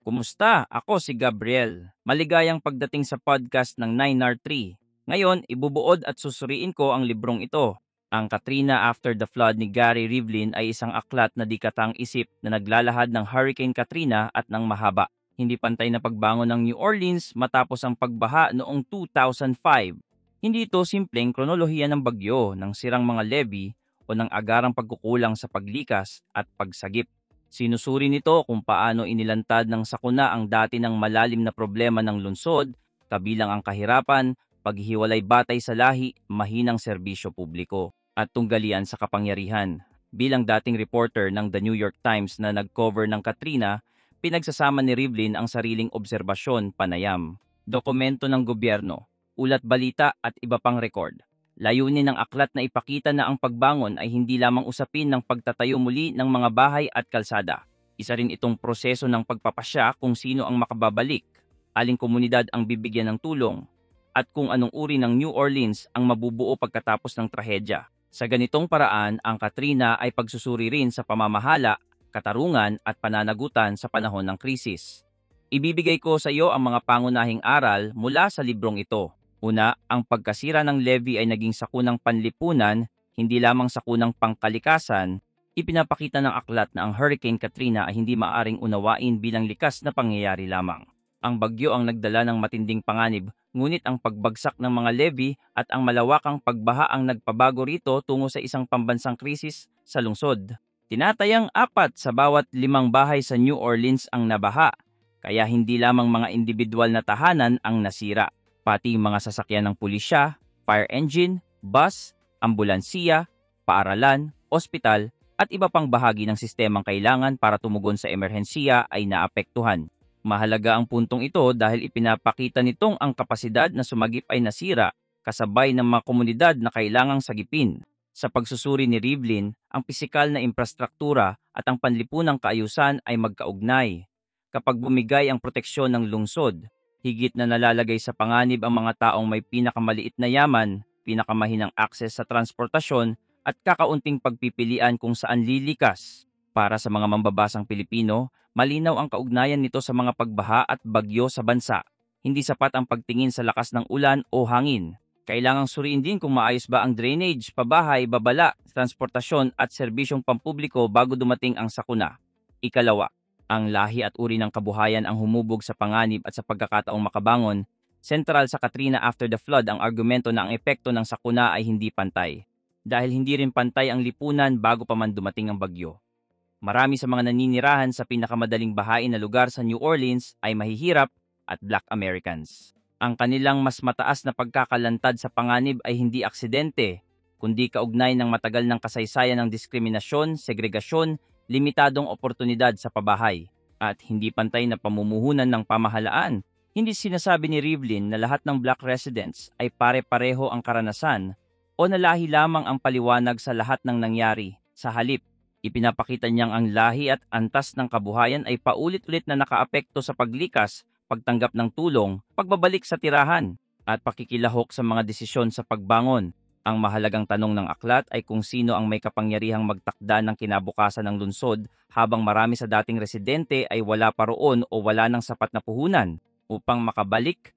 Kumusta? Ako si Gabriel. Maligayang pagdating sa podcast ng 9R3. Ngayon, ibubuod at susuriin ko ang librong ito. Ang Katrina After the Flood ni Gary Rivlin ay isang aklat na di katang-isip na naglalahad ng Hurricane Katrina at ng mahaba. Hindi pantay na pagbangon ng New Orleans matapos ang pagbaha noong 2005. Hindi ito simpleng kronolohiya ng bagyo, ng sirang mga levee o ng agarang pagkukulang sa paglikas at pagsagip. Sinusuri nito kung paano inilantad ng sakuna ang dati ng malalim na problema ng lungsod, kabilang ang kahirapan, paghihiwalay batay sa lahi, mahinang serbisyo publiko, at tunggalian sa kapangyarihan. Bilang dating reporter ng The New York Times na nag-cover ng Katrina, pinagsasama ni Rivlin ang sariling obserbasyon, panayam, dokumento ng gobyerno, ulat balita at iba pang record. Layunin ng aklat na ipakita na ang pagbangon ay hindi lamang usapin ng pagtatayo muli ng mga bahay at kalsada. Isa rin itong proseso ng pagpapasya kung sino ang makababalik, aling komunidad ang bibigyan ng tulong, at kung anong uri ng New Orleans ang mabubuo pagkatapos ng trahedya. Sa ganitong paraan, ang Katrina ay pagsusuri rin sa pamamahala, katarungan at pananagutan sa panahon ng krisis. Ibibigay ko sa iyo ang mga pangunahing aral mula sa librong ito. Una, ang pagkasira ng levee ay naging sakunang panlipunan, hindi lamang sakunang pangkalikasan. Ipinapakita ng aklat na ang Hurricane Katrina ay hindi maaring unawain bilang likas na pangyayari lamang. Ang bagyo ang nagdala ng matinding panganib, ngunit ang pagbagsak ng mga levee at ang malawakang pagbaha ang nagpabago rito tungo sa isang pambansang krisis sa lungsod. Tinatayang 4 sa bawat 5 bahay sa New Orleans ang nabaha, kaya hindi lamang mga individual na tahanan ang nasira. Pati mga sasakyan ng pulisya, fire engine, bus, ambulansiya, paaralan, ospital, at iba pang bahagi ng sistemang kailangan para tumugon sa emerhensiya ay naapektuhan. Mahalaga ang puntong ito dahil ipinapakita nitong ang kapasidad na sumagip ay nasira kasabay ng mga komunidad na kailangang sagipin. Sa pagsusuri ni Rivlin, ang pisikal na infrastruktura at ang panlipunang kaayusan ay magkaugnay. Kapag bumigay ang proteksyon ng lungsod, higit na nalalagay sa panganib ang mga taong may pinakamaliit na yaman, pinakamahinang akses sa transportasyon at kakaunting pagpipilian kung saan lilikas. Para sa mga mambabasang Pilipino, malinaw ang kaugnayan nito sa mga pagbaha at bagyo sa bansa. Hindi sapat ang pagtingin sa lakas ng ulan o hangin. Kailangang suriin din kung maayos ba ang drainage, pabahay, babala, transportasyon at serbisyong pampubliko bago dumating ang sakuna. Ikalawa, ang lahi at uri ng kabuhayan ang humubog sa panganib at sa pagkakataong makabangon. Sentral sa Katrina After the Flood ang argumento na ang epekto ng sakuna ay hindi pantay. Dahil hindi rin pantay ang lipunan bago pa man dumating ang bagyo. Marami sa mga naninirahan sa pinakamadaling bahain na lugar sa New Orleans ay mahihirap at Black Americans. Ang kanilang mas mataas na pagkakalantad sa panganib ay hindi aksidente, kundi kaugnay ng matagal ng kasaysayan ng diskriminasyon, segregasyon, limitadong oportunidad sa pabahay, at hindi pantay na pamumuhunan ng pamahalaan. Hindi sinasabi ni Rivlin na lahat ng Black residents ay pare-pareho ang karanasan o na lahi lamang ang paliwanag sa lahat ng nangyari. Sa halip, ipinapakita niyang ang lahi at antas ng kabuhayan ay paulit-ulit na nakaapekto sa paglikas, pagtanggap ng tulong, pagbabalik sa tirahan, at pakikilahok sa mga desisyon sa pagbangon. Ang mahalagang tanong ng aklat ay kung sino ang may kapangyarihang magtakda ng kinabukasan ng lungsod habang marami sa dating residente ay wala pa roon o wala ng sapat na puhunan upang makabalik.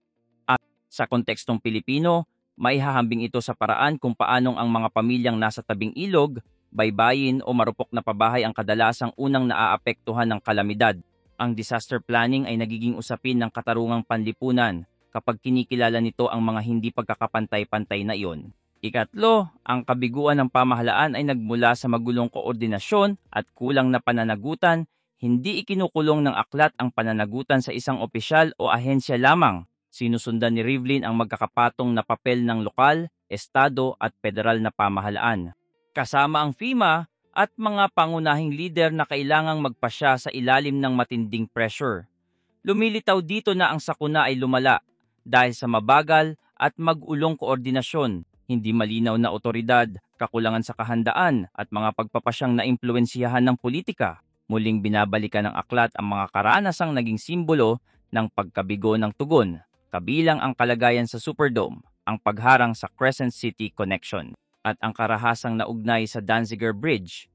At sa kontekstong Pilipino, maihahambing ito sa paraan kung paanong ang mga pamilyang nasa tabing ilog, baybayin o marupok na pabahay ang kadalasang unang naaapektuhan ng kalamidad. Ang disaster planning ay nagiging usapin ng katarungang panlipunan kapag kinikilala nito ang mga hindi pagkakapantay-pantay na iyon. Ikatlo, ang kabiguan ng pamahalaan ay nagmula sa magulong koordinasyon at kulang na pananagutan. Hindi ikinukulong ng aklat ang pananagutan sa isang opisyal o ahensya lamang. Sinusundan ni Rivlin ang magkakapatong na papel ng lokal, estado at federal na pamahalaan. Kasama ang FEMA at mga pangunahing lider na kailangang magpasya sa ilalim ng matinding pressure. Lumilitaw dito na ang sakuna ay lumala dahil sa mabagal at mag-ulong koordinasyon, hindi malinaw na otoridad, kakulangan sa kahandaan at mga pagpapasyang naimpluwensiyahan ng politika. Muling binabalikan ng aklat ang mga karanasang naging simbolo ng pagkabigo ng tugon, kabilang ang kalagayan sa Superdome, ang pagharang sa Crescent City Connection, at ang karahasang naugnay sa Danziger Bridge.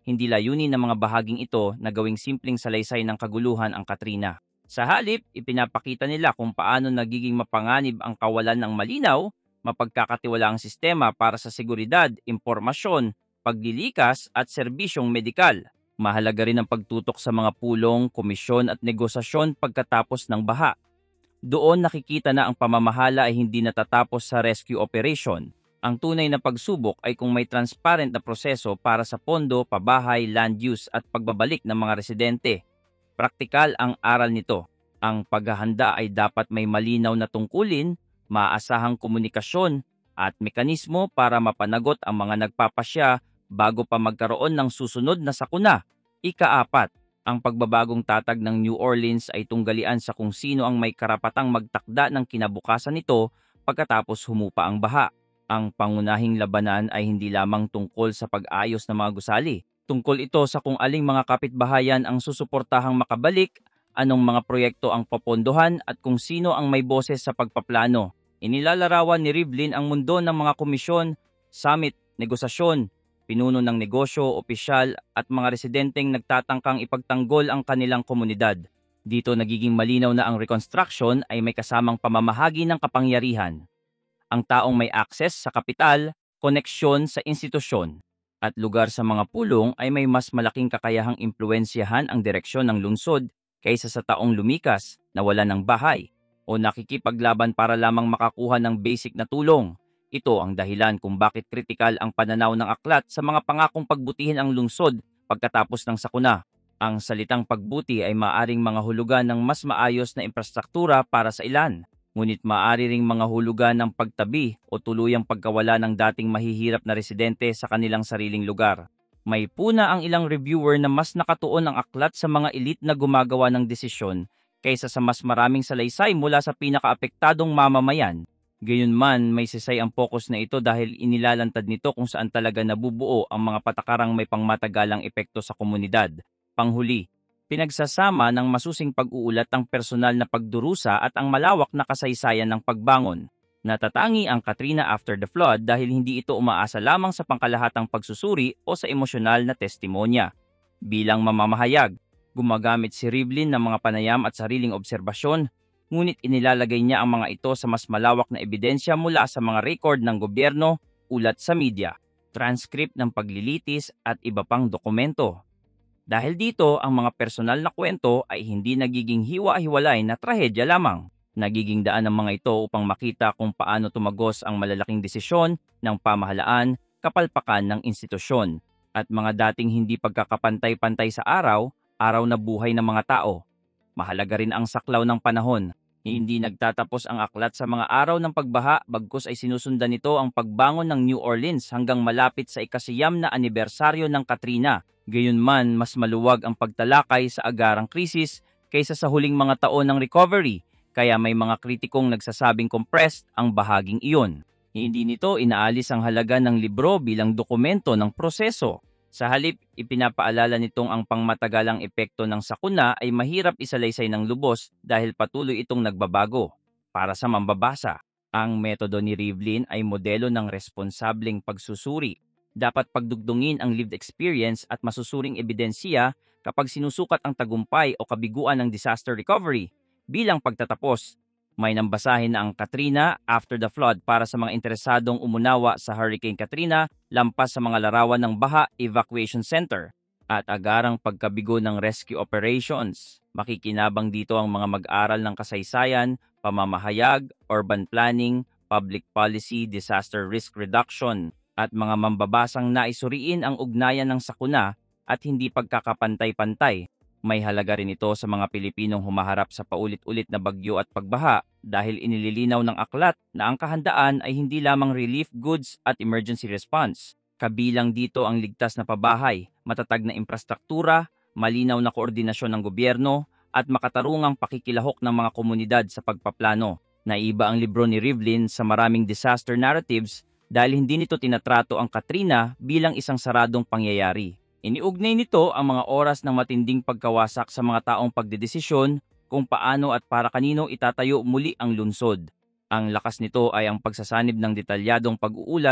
hindi layunin ng mga bahaging ito na gawing simpleng salaysay ng kaguluhan ang Katrina. Sa halip, ipinapakita nila kung paano nagiging mapanganib ang kawalan ng malinaw, mapagkakatiwalaang sistema para sa seguridad, impormasyon, paglilikas at serbisyong medikal. Mahalaga rin ang pagtutok sa mga pulong, komisyon at negosasyon pagkatapos ng baha. Doon nakikita na ang pamamahala ay hindi natatapos sa rescue operation. Ang tunay na pagsubok ay kung may transparent na proseso para sa pondo, pabahay, land use at pagbabalik ng mga residente. Praktikal ang aral nito. Ang paghahanda ay dapat may malinaw na tungkulin, maasahang komunikasyon at mekanismo para mapanagot ang mga nagpapasya bago pa magkaroon ng susunod na sakuna. Ika-4, ang pagbabagong tatag ng New Orleans ay tunggalian sa kung sino ang may karapatang magtakda ng kinabukasan nito pagkatapos humupa ang baha. Ang pangunahing labanan ay hindi lamang tungkol sa pag-ayos ng mga gusali. Tungkol ito sa kung aling mga kapitbahayan ang susuportahang makabalik, anong mga proyekto ang popondohan at kung sino ang may boses sa pagpaplano. Inilalarawan ni Rivlin ang mundo ng mga komisyon, summit, negosasyon, pinuno ng negosyo, opisyal at mga residenteng nagtatangkang ipagtanggol ang kanilang komunidad. Dito nagiging malinaw na ang reconstruction ay may kasamang pamamahagi ng kapangyarihan. Ang taong may akses sa kapital, koneksyon sa institusyon, at lugar sa mga pulong ay may mas malaking kakayahang impluensyahan ang direksyon ng lungsod kaysa sa taong lumikas na wala ng bahay o nakikipaglaban para lamang makakuha ng basic na tulong. Ito ang dahilan kung bakit kritikal ang pananaw ng aklat sa mga pangakong pagbutihin ang lungsod pagkatapos ng sakuna. Ang salitang pagbuti ay maaring mga hulugan ng mas maayos na infrastruktura para sa ilan, ngunit maaari ring mga hulugan ng pagtabi o tuluyang pagkawala ng dating mahihirap na residente sa kanilang sariling lugar. May puna ang ilang reviewer na mas nakatuon ang aklat sa mga elite na gumagawa ng desisyon kaysa sa mas maraming salaysay mula sa pinakaapektadong mamamayan. Gayunman, may sisay ang focus na ito dahil inilalantad nito kung saan talaga nabubuo ang mga patakarang may pangmatagalang epekto sa komunidad. Panghuli, pinagsasama ng masusing pag-uulat ang personal na pagdurusa at ang malawak na kasaysayan ng pagbangon. Natatangi ang Katrina after the flood dahil hindi ito umaasa lamang sa pangkalahatang pagsusuri o sa emosyonal na testimonya. Bilang mamamahayag, gumagamit si Rivlin ng mga panayam at sariling obserbasyon, ngunit inilalagay niya ang mga ito sa mas malawak na ebidensya mula sa mga record ng gobyerno, ulat sa media, transcript ng paglilitis at iba pang dokumento. Dahil dito, ang mga personal na kwento ay hindi nagiging hiwa-hiwalay na trahedya lamang. Nagiging daan ng mga ito upang makita kung paano tumagos ang malalaking desisyon ng pamahalaan, kapalpakan ng institusyon, at mga dating hindi pagkakapantay-pantay sa araw na buhay ng mga tao. Mahalaga rin ang saklaw ng panahon. Hindi nagtatapos ang aklat sa mga araw ng pagbaha bagkus ay sinusundan nito ang pagbangon ng New Orleans hanggang malapit sa ikasiyam na anibersaryo ng Katrina. Gayunman, mas maluwag ang pagtalakay sa agarang krisis kaysa sa huling mga taon ng recovery, kaya may mga kritikong nagsasabing compressed ang bahaging iyon. Hindi nito inaalis ang halaga ng libro bilang dokumento ng proseso. Sa halip, ipinapaalala nitong ang pangmatagalang epekto ng sakuna ay mahirap isalaysay ng lubos dahil patuloy itong nagbabago. Para sa mambabasa, ang metodo ni Rivlin ay modelo ng responsableng pagsusuri. Dapat pagdugtungin ang lived experience at masusuring ebidensya kapag sinusukat ang tagumpay o kabiguan ng disaster recovery. Bilang pagtatapos, may nambasahin na ang Katrina after the flood para sa mga interesadong umunawa sa Hurricane Katrina lampas sa mga larawan ng Baha Evacuation Center at agarang pagkabigo ng rescue operations. Makikinabang dito ang mga mag-aral ng kasaysayan, pamamahayag, urban planning, public policy, disaster risk reduction, at mga mambabasang naisuriin ang ugnayan ng sakuna at hindi pagkakapantay-pantay. May halaga rin ito sa mga Pilipinong humaharap sa paulit-ulit na bagyo at pagbaha dahil inililinaw ng aklat na ang kahandaan ay hindi lamang relief goods at emergency response. Kabilang dito ang ligtas na pabahay, matatag na infrastruktura, malinaw na koordinasyon ng gobyerno, at makatarungang pakikilahok ng mga komunidad sa pagpaplano. Naiba ang libro ni Rivlin sa maraming disaster narratives dahil hindi nito tinatrato ang Katrina bilang isang saradong pangyayari. Iniugnay nito ang mga oras ng matinding pagkawasak sa mga taong pagdedesisyon kung paano at para kanino itatayo muli ang lungsod. Ang lakas nito ay ang pagsasanib ng detalyadong pag-uulat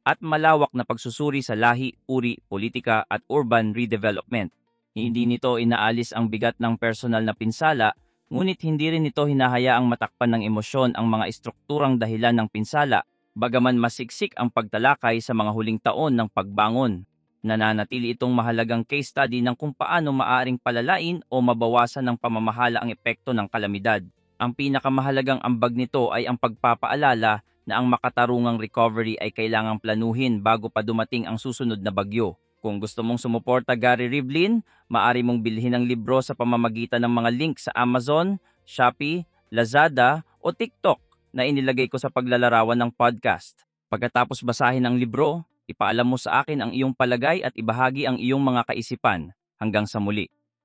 at malawak na pagsusuri sa lahi, uri, politika at urban redevelopment. Hindi nito inaalis ang bigat ng personal na pinsala, ngunit hindi rin ito hinahayaang matakpan ng emosyon ang mga estrukturang dahilan ng pinsala, bagaman masiksik ang pagtalakay sa mga huling taon ng pagbangon. Nananatili itong mahalagang case study ng kung paano maaring palalain o mabawasan ng pamamahala ang epekto ng kalamidad. Ang pinakamahalagang ambag nito ay ang pagpapaalala na ang makatarungang recovery ay kailangang planuhin bago pa dumating ang susunod na bagyo. Kung gusto mong sumuporta Gary Rivlin, maaari mong bilhin ang libro sa pamamagitan ng mga link sa Amazon, Shopee, Lazada o TikTok na inilagay ko sa paglalarawan ng podcast. Pagkatapos basahin ang libro, ipaalam mo sa akin ang iyong palagay at ibahagi ang iyong mga kaisipan. Hanggang sa muli.